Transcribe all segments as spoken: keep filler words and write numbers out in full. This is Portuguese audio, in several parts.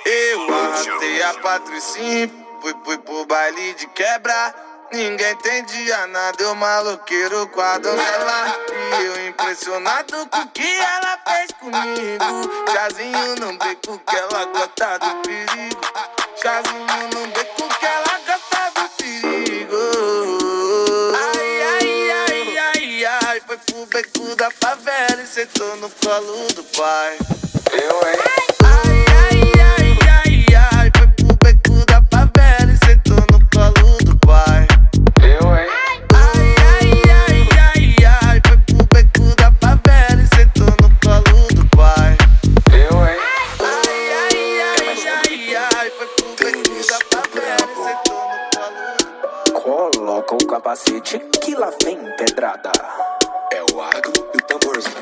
Eu arrastei a Patricinha, fui, fui pro baile de quebra. Ninguém entendia nada, eu maloqueiro com a donzela. E eu impressionado com o que ela fez comigo. Chazinho no beco que ela gosta do perigo. Chazinho no beco que ela gosta do perigo. Ai, ai, ai, ai, ai. Foi pro beco da favela e sentou no colo do pai. Eu, hein? Ai, ai, ai, ai, ai. Foi pro beco da favela e sentou no colo do pai. Eu, hein? Ai, ai, ai, ai, ai. Foi pro beco da favela e sentou no colo do pai. Eu, hein? Ai, ai, ai, ai, ai. Foi pro beco da favela e sentou no colo do pai. Coloca o capacete que lá vem pedrada. É o agro e o tamborzão.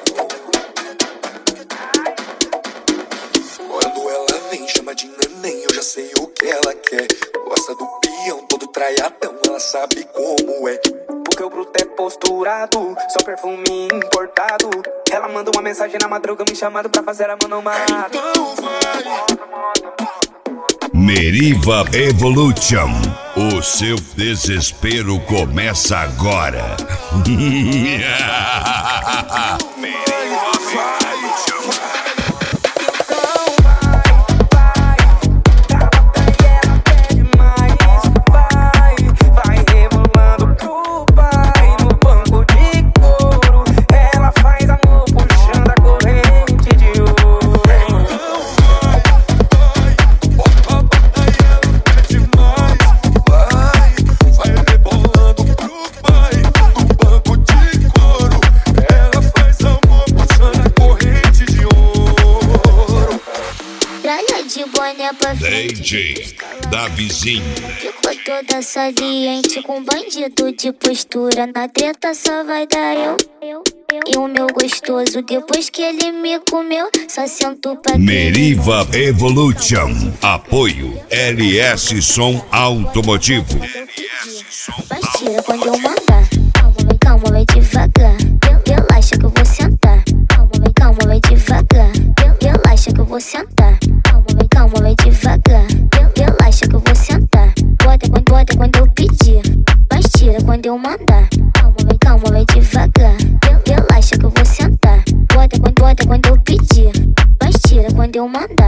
Quando ela vem, chama de neném, eu já sei o que ela quer. Gosta do peão, todo traiadão, ela sabe como é. Porque o bruto é posturado, só perfume importado. Ela manda uma mensagem na madruga me chamando pra fazer a manomada. Então vai. Meriva Evolution. O seu desespero começa agora. D J Davizinho. Ficou toda saliente com bandido de postura. Na treta só vai dar eu, eu, eu. E o meu gostoso, depois que ele me comeu, só sento pra Meriva Evolution. Apoio L S Som Automotivo. Mas tira quando eu mandar. Calma, vai, calma, vai devagar. Relaxa que eu vou sentar. Calma, vai, calma, vai devagar. Relaxa que eu vou sentar. Calma, vai, calma, vai devagar. Relaxa que eu vou sentar. Bota quando, bota quando eu pedir. Mas tira quando eu mandar. Calma, vai, calma, vai devagar. Relaxa que eu vou sentar. Bota quando, bota quando eu pedir. Mas tira quando eu mandar.